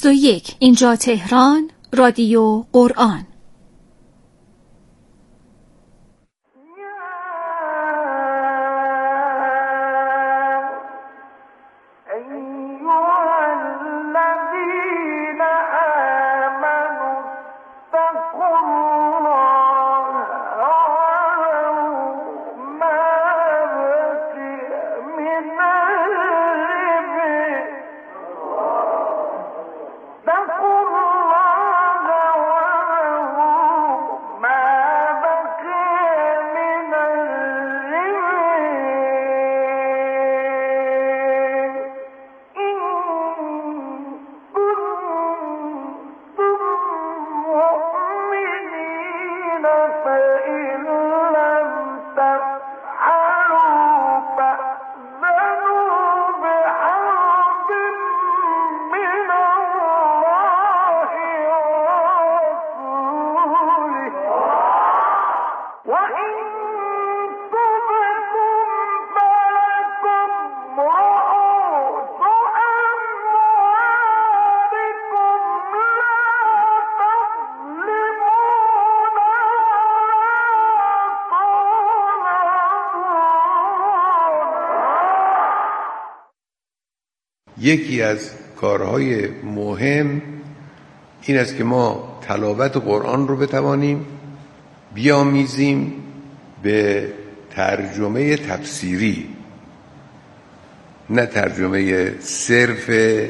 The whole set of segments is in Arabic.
21. اینجا تهران، رادیو قرآن. یکی از کارهای مهم این است که ما تلاوت قرآن رو بتوانیم بیامیزیم به ترجمه تفسیری، نه ترجمه صرف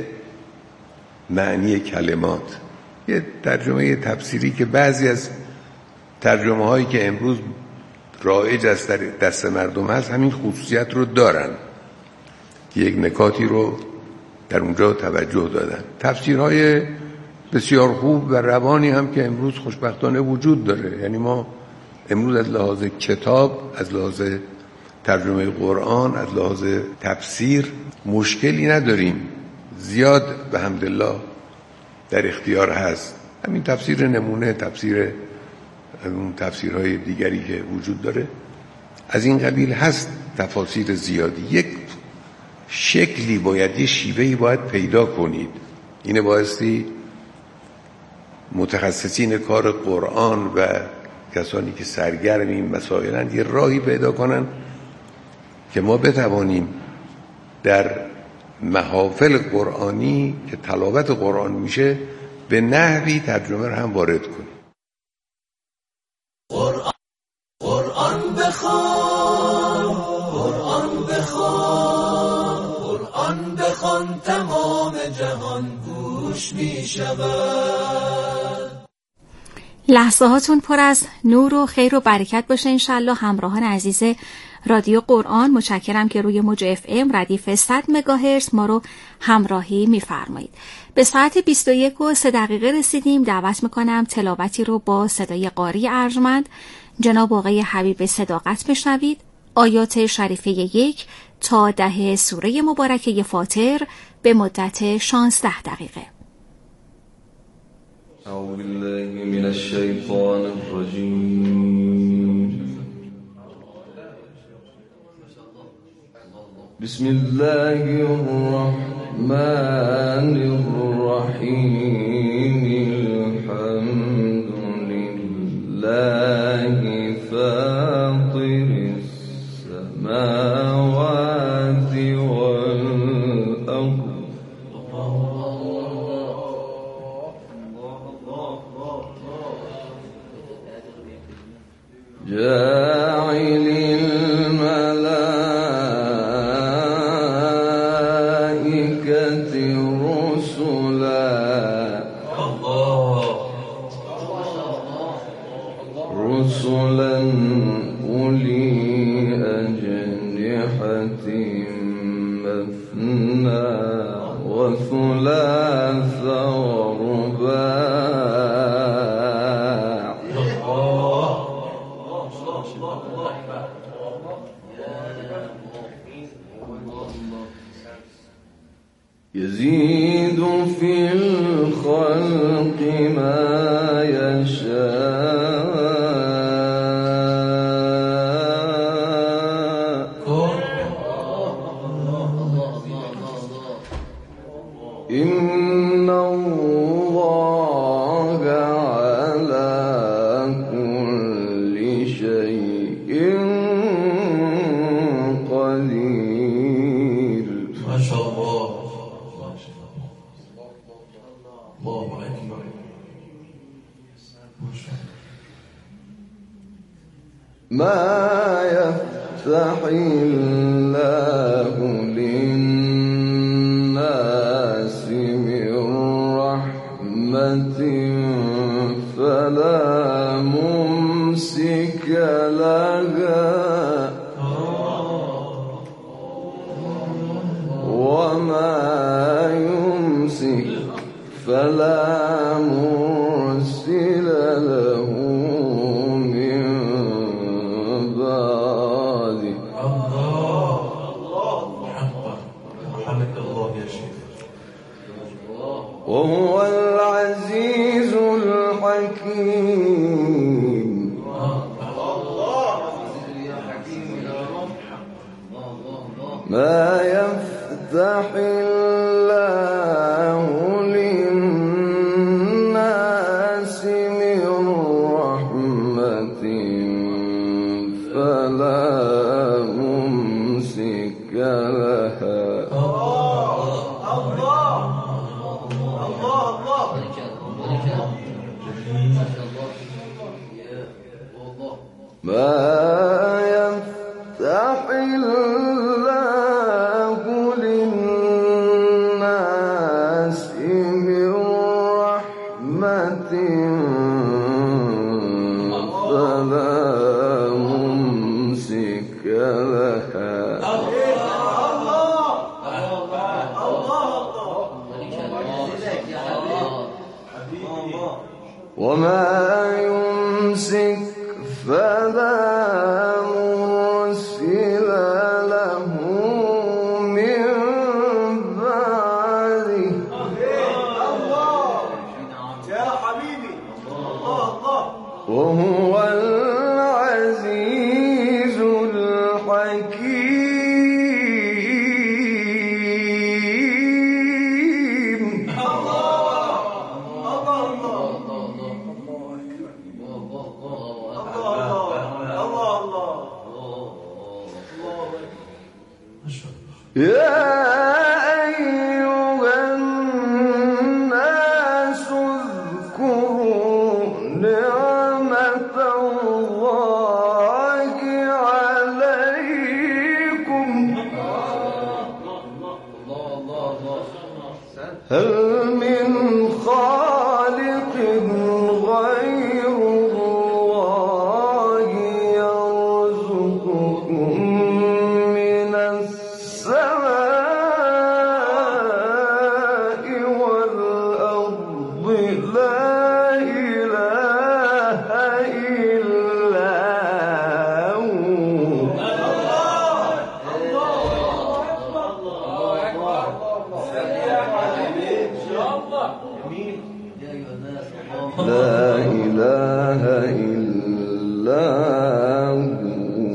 معنی کلمات، یه ترجمه تفسیری که بعضی از ترجمه هایی که امروز رایج است در دست مردم هست همین خصوصیت رو دارن که یک نکاتی رو در اونجا توجه دادن. تفسیرهای بسیار خوب و روانی هم که امروز خوشبختانه وجود داره. یعنی ما امروز از لحاظ کتاب، از لحاظ ترجمه قرآن، از لحاظ تفسیر مشکلی نداریم، زیاد به حمدالله در اختیار هست. همین تفسیر نمونه، تفسیرهای دیگری که وجود داره از این قبیل هست، تفاسیر زیادی. یک شکلی باید، یه شیوهی باید پیدا کنید. اینه بایستی متخصصین کار قرآن و کسانی که سرگرم این مسائلند یه راهی پیدا کنن که ما بتوانیم در محافل قرآنی که تلاوت قرآن میشه به نحوی ترجمه رو هم وارد کنیم. قرآن بخوان، قرآن بخوان، قرآن بخوان، تمام جهان گوش می شود. لحظه هاتون پر از نور و خیر و برکت باشه انشالله. همراهان عزیز رادیو قرآن، متشکرم که روی موج FM ردیف 100 مگاهرتز ما رو همراهی می‌فرمایید. به ساعت 21:03 رسیدیم. دعوت میکنم تلاوتی رو با صدای قاری ارجمند جناب آقای حبیب صداقت بشنوید. آیات شریفه 1 تا 10 سوره مبارکه فاطر به مدت 16 دقیقه. اعوذ بالله من الشیطان الرجیم. بسم الله الرحمن الرحیم. الحمد لله فاطر السماوات والأرض جاعل الملائكة رسلا أولي أجنحة مثنى وثلاث ورباع يزيد في الخلق ما يشاء. إن الله الله على كل شيء قدير. ما شاء الله. الله أكبر. ما يفتح الله للناس من رحمة فلا ممسك لها وما يمسك فلا مرسل له من بعده. رحمك الله يا شيخ. وهو العزيز الحكيم. ما يفتح الله للناس من رحمة فلا ممسك لها ما يفتح الله للناس من رحمة فلا ممسك لها وما يمسك فلا مرسل له من بعده. يا حبيبي. الله. وهو العزيز الحكيم. يا أيها الناس اذكروا نعمة الله عليكم هل من خالق غير الله يرزقكم من السماء والأرض لا إله إلا هو. لا إله إلا هو.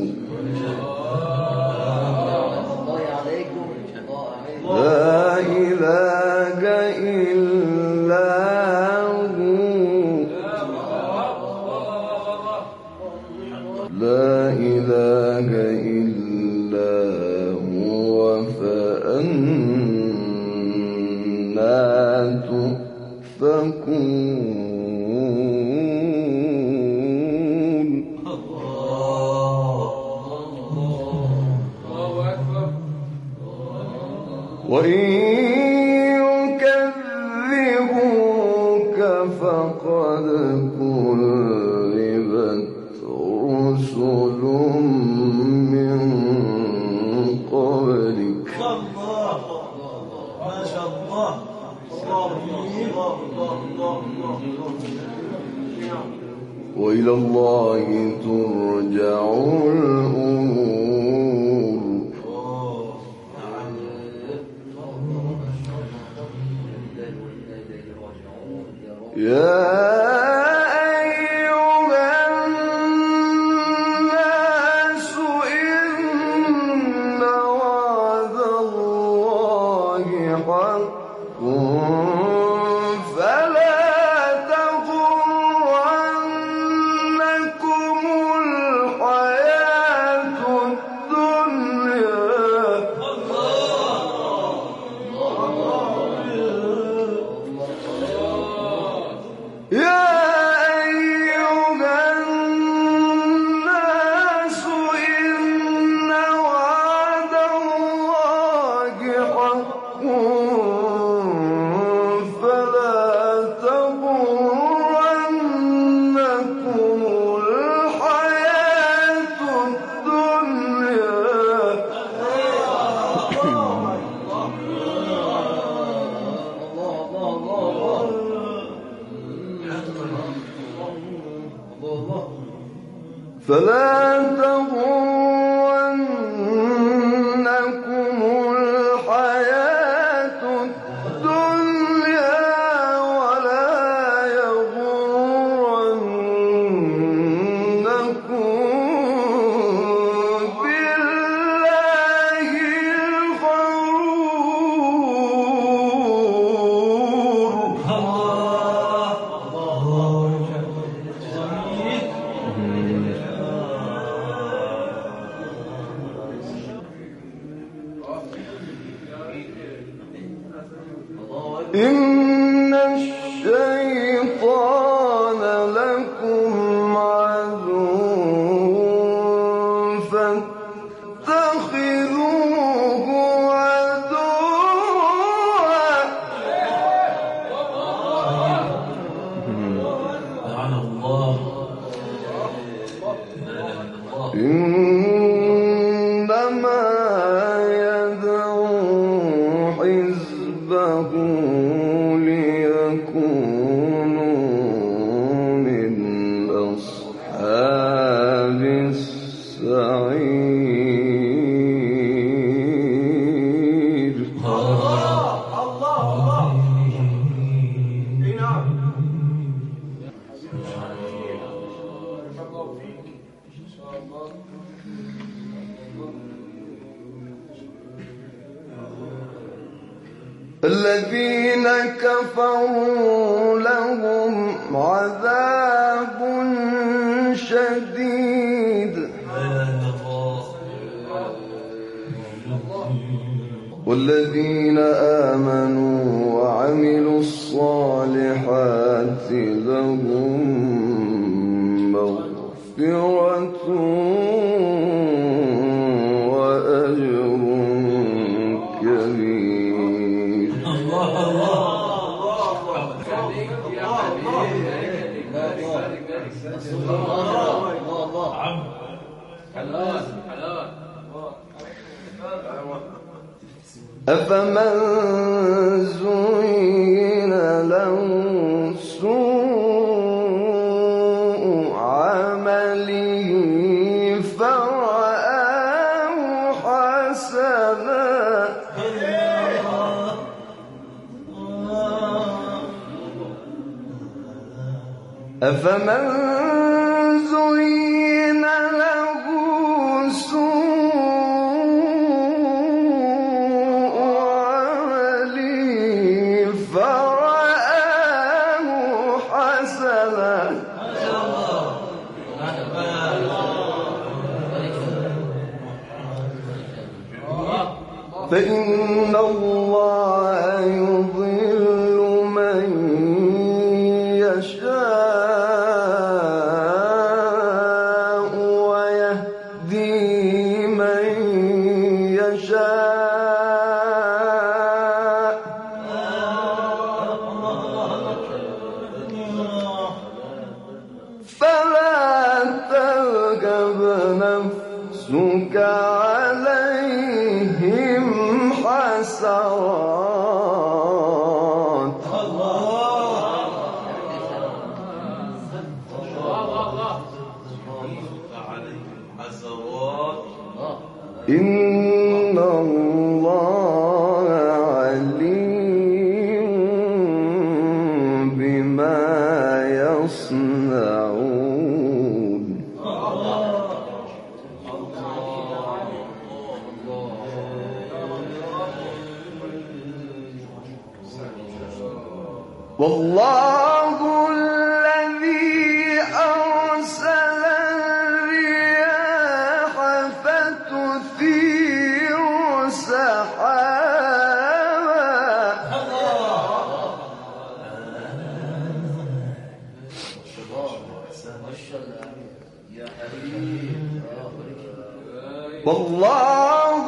لا إله إلا هو. لا إله إلا هو فأنا تؤفكون. وإن يكذبوك فقد كذبت رسل من قبلك. ما شاء الله. وإلى الله ترجع الأمور. يا أيها الناس إن وعد الله حق فلا تغرنكم الحياة الدنيا ولا يغرنكم بالله الغرور. إن الشيطان لكم عدو فاتخذوه عدوا. لعنه الله. إنما يدعو حزبه ليكونوا من أصحاب السعير. الذين كفروا لهم عذاب شديد والذين آمنوا وعملوا الصالحات لهم مغفرة وأجر كبير. أفمن زين له سوء عمله فرآه حسنا أفمن زين له سوء عمله فرآه حسنا فإن الله يضل من يشاء ويهدي من يشاء فلا ترغب نفسك عليهم حسرات إن الله عليم بما يصنعون. والله الذي أرسل الرياح فتثير سحابا والله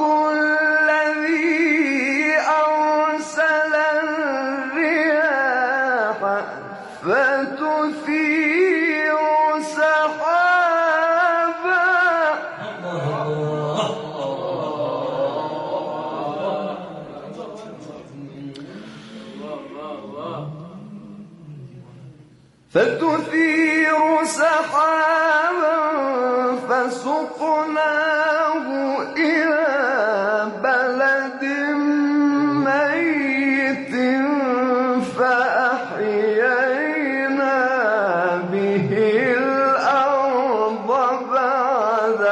الذي أرسل الرياح فتثير سحابا فتثير سحابا فسقناه إلى بلد ميت فأحيينا به الأرض بعد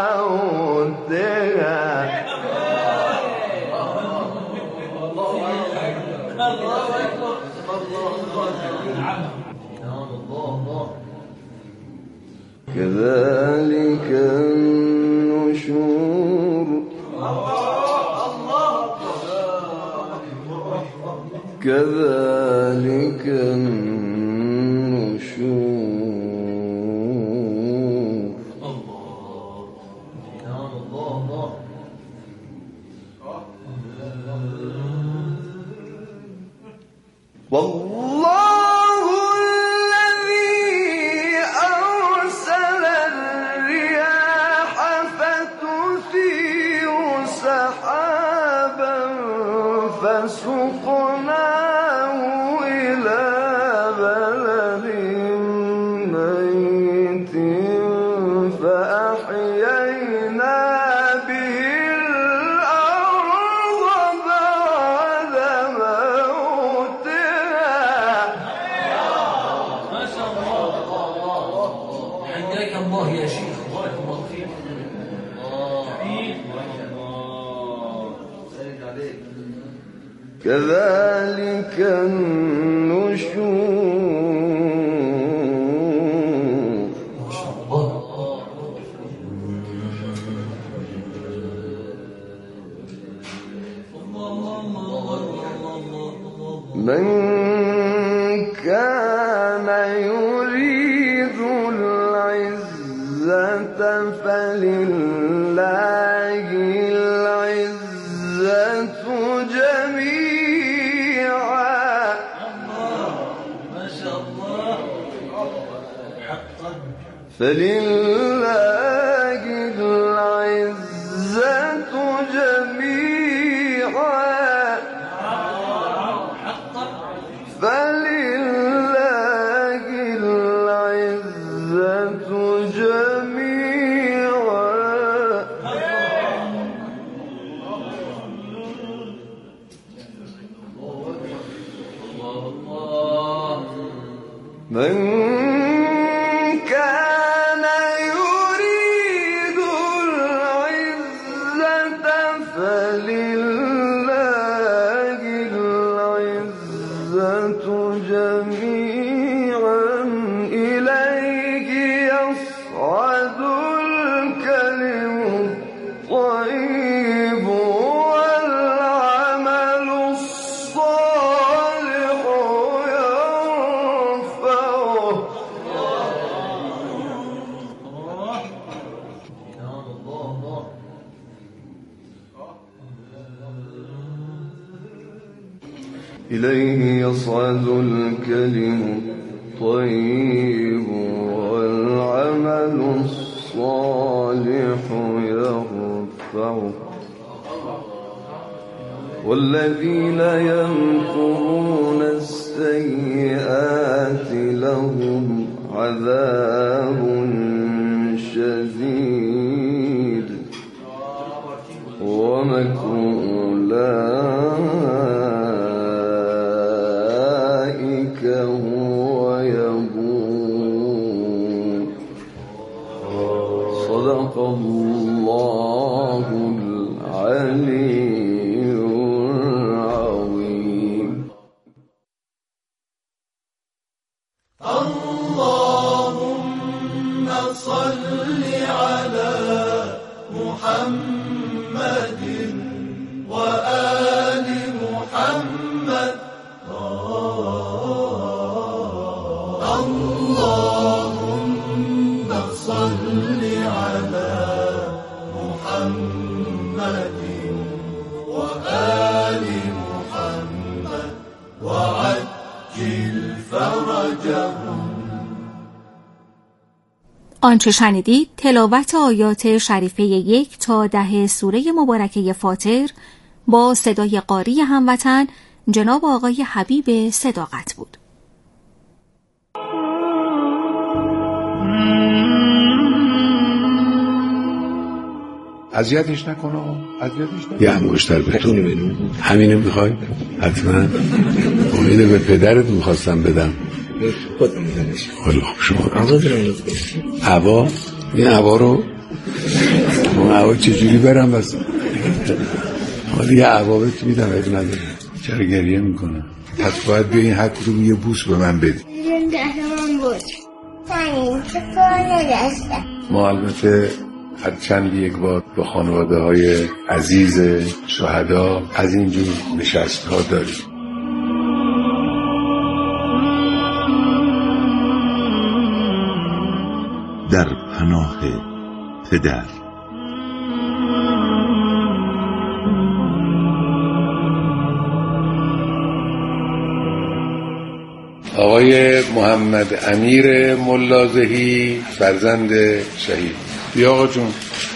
موتها كذلك النشور كذلك النشور والله الذي أرسل الرياح فتثير سحابا فسقناه إلى بلد ميت فأحيينا به الأرض بعد موتها ما شاء الله. حياك الله يا شيخ، بارك الله فيك. كذلك النشور ما شاء الله. من كان يريد العزة فلله العزة جميعا ما شاء الله. حقا. فلله العزة جميعا فلله العزة جميعا من كان يريد العزة فلله العزة جميعا إليه يصعد الكلم الطيب والعمل الصالح يرفعه إليه يصعد الكلم الطيب والعمل الصالح يرفعه والذين يمكرون السيئات لهم عذاب شديد ومكر أولئك هو يبور صدق الله العلي العظيم. اللهم صل على محمد وآل محمد. اللهم صل على محمد وآل محمد وعجل فرجهم. آنچه شنیدید تلاوت آیات شریفه 1 تا 10 سوره مبارکه فاطر با صدای قاری هموطن جناب آقای حبیب صداقت بود. اذیتش نکنه، یه انگشتر بتونی همینه میخوای؟ حتما امید به پدرت میخواستم بدم. خودم میدنش خیلی خوب. شما عبا این عبا رو اون عبا چجوری برم بس دیگه عبا بهت میدم، اگه نداره چرا گریه میکنه؟ پس باید بیا این هر کدوم یه بوس به من بدی. ما البته هر چند یک بار به خانواده های عزیز شهدا از اینجور نشست ها داریم. در پناه پدر. آقای محمد امیر ملازهی فرزند شهید. بیا آقا جون،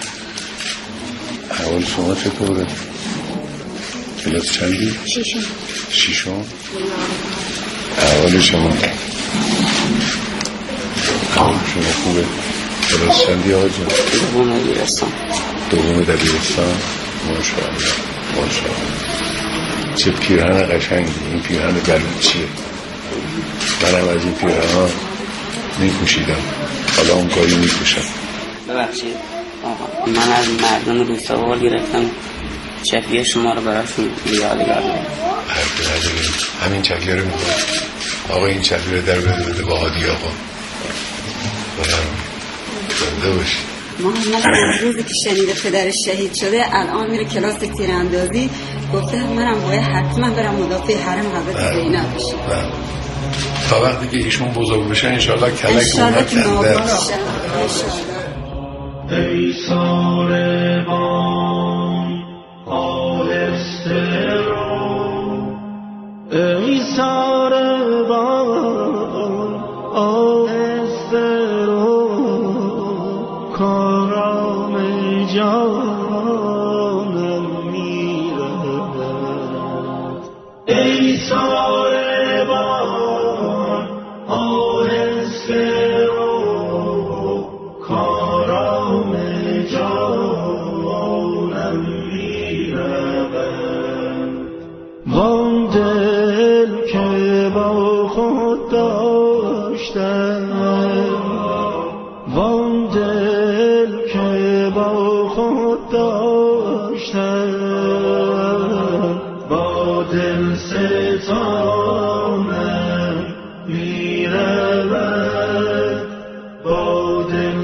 احوال شما چطوره؟ کلاس چندی؟ ششم. احوال شما خوبه؟ کلاس چندی آقا جون؟ دوم دبیرستان. ماشاءالله. چه پیرهن قشنگی. این پیرهن بلوچیه. منم از این پیرهن ها میپوشیدم، حالا اون کاری میپوشم. ببخشید آقا، من از مردم روستاوار گرفتم چکیه شما رو براشون یادگار دارم. همین چکیه رو میخواد آقا، این چکیه رو در بده با هادی آقا. زنده باشی. محمد از روزی که شنیده پدرش شهید شده الان میره کلاس تیراندازی، گفته منم باید حتما برم مدافع حرم حضرت زینب بشم. تا وقتی که ایشون بزرگ بشه انشالله کلک اونا کنده. ای ساربان آهسته رو، ای ساربان آهسته رو، کارام جانم میرد. ای ساربان آهسته رو، کارام جانم میرد. وان دل که با خود داشتم، وان دل که با خود داشتم، با دل ستانم میرود، با دل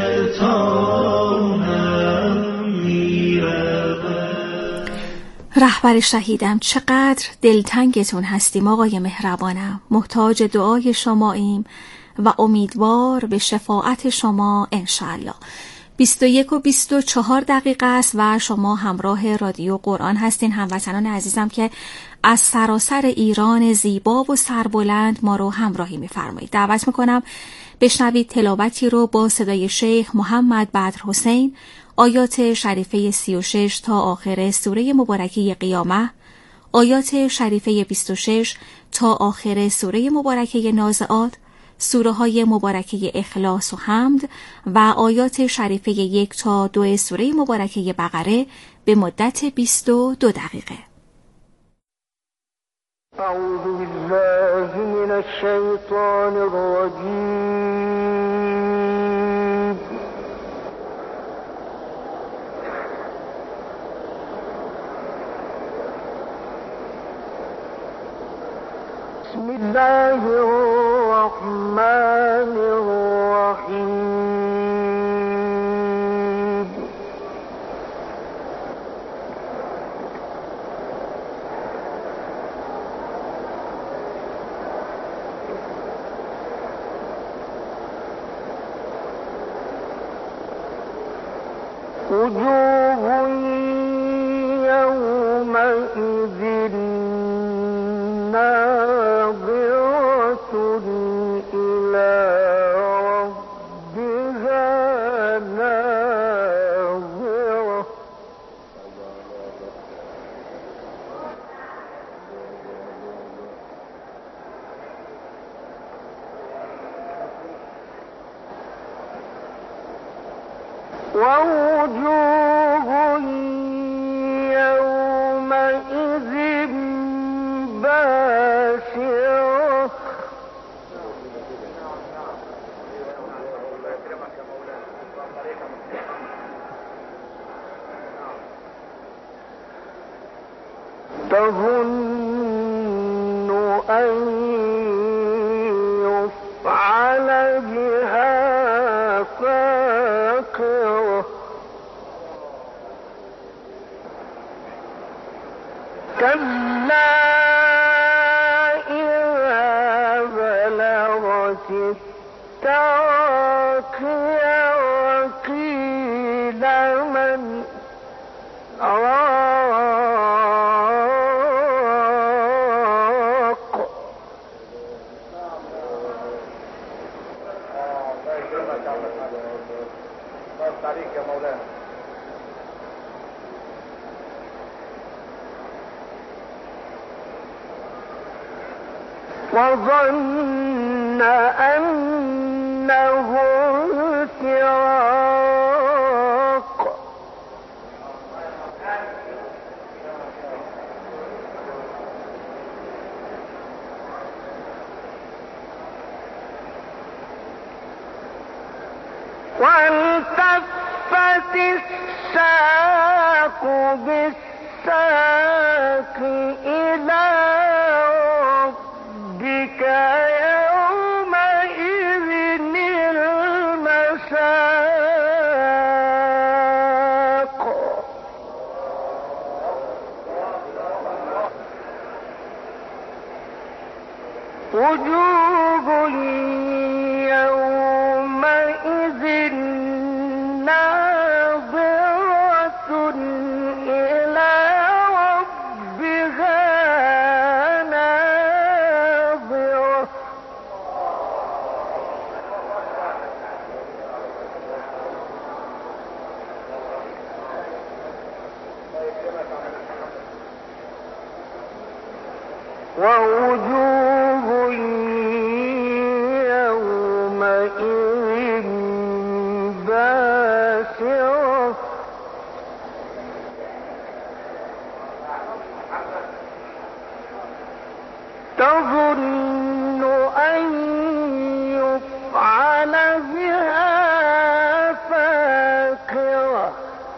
ستانم میرود. رهبر شهیدم، چقدر دلتنگتون هستیم آقای مهربانم. محتاج دعای شماییم و امیدوار به شفاعت شما انشاءالله. 21:24 است و شما همراه رادیو قرآن هستین. هموطنان عزیزم که از سراسر ایران زیبا و سربلند ما رو همراهی می‌فرمایید، دعوت می‌کنم بشنوید تلاوتی رو با صدای شیخ محمد بدرحسین، آیات شریفه 36 تا آخر سوره مبارکه قیامه، آیات شریفه 26 تا آخر سوره مبارکه نازعات، سوره های مبارکه اخلاص و حمد و آیات شریفه 1 تا 2 سوره مبارکه بقره به مدت 22 دقیقه. اعوذ بالله من الشیطان الرجیم. بسم الله الرحمن الرحیم. وجوه يومئذ ناظرة إلى ربها ناظرة. ووجوه يومئذ باسرة تظن أن يفعل بها فاقرة كلا إذا بلغت التراقي وقيل من راق وظن أنه الفراق والتفت الساق بالساق إلى ربك يومئذ المساق وجوه يومئذ ناظرة إلى ربها ناظرة ووجوه يومئذ باسرة تظن أن يفعل بها فاقرة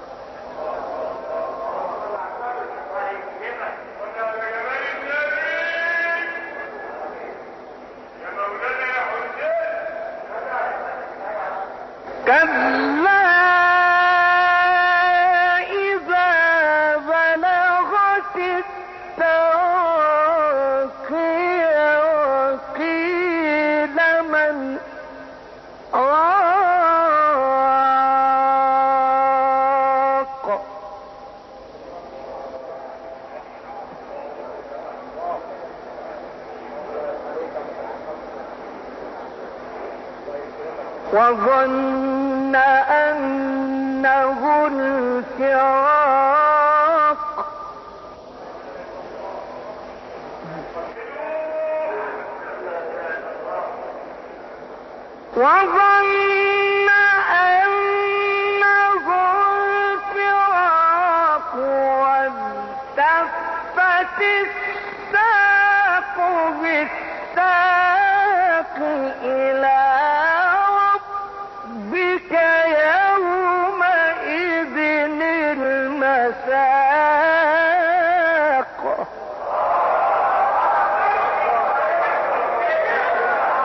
كلا إذا بلغت التراقي وقيل من راق وظن أنه الفراق وظن أن